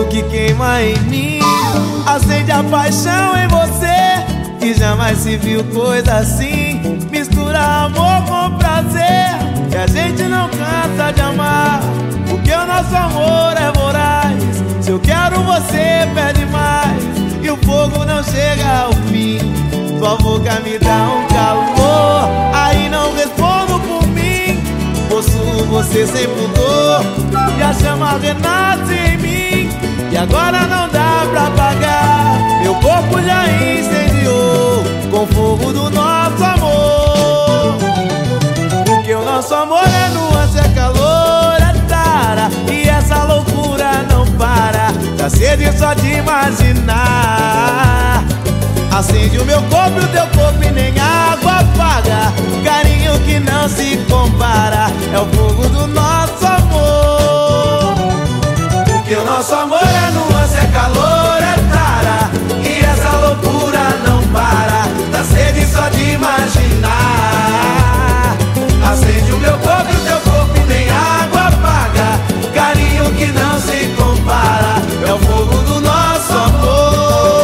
que queima em mim acende a paixão em você, que jamais se viu coisa assim. Mistura amor com prazer, que a gente não cansa de amar, porque o nosso amor é voraz. Se eu quero você pede mais, e o fogo não chega ao fim. Tua boca me dá um calor, aí não respondo por mim. Possuo você sem pudor, e a chama renasce em mim. E agora não dá pra apagar, meu corpo já incendiou com o fogo do nosso amor. Porque o nosso amor é nuance, é calor, é tara, e essa loucura não para. Dá sede só de imaginar. Acende o meu corpo e o teu corpo e nem água apaga. Carinho que não se compara, é o fogo do nosso amor. Porque o nosso amor é nuance, é calor, é tara, e essa loucura não para. Dá sede só de imaginar. Acende o meu corpo e o teu corpo e nem água apaga. Carinho que não se compara, é o fogo do nosso amor.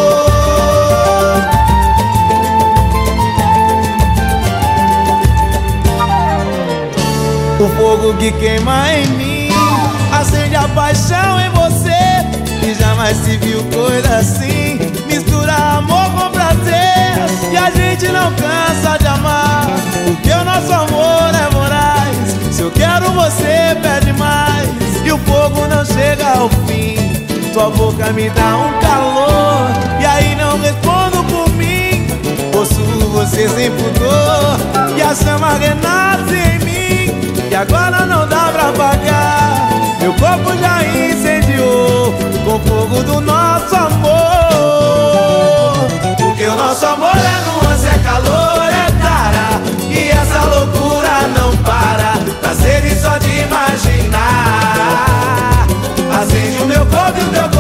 O fogo que queima em mim acende a paixão em você, que jamais se viu coisa assim. Mistura amor com prazer, e a gente não cansa de amar, porque o nosso amor é voraz. Se eu quero você pede mais, e o fogo não chega ao fim. Tua boca me dá um calor, e aí não respondo por mim. Possuo você sem pudor, e a chama renasce em mim. E agora não dá pra apagar, meu corpo já incendiou com o fogo do nosso amor. Porque o nosso amor é nuance, é calor, é tara, e essa loucura não para. Dá sede só de imaginar. Acende o meu corpo e o teu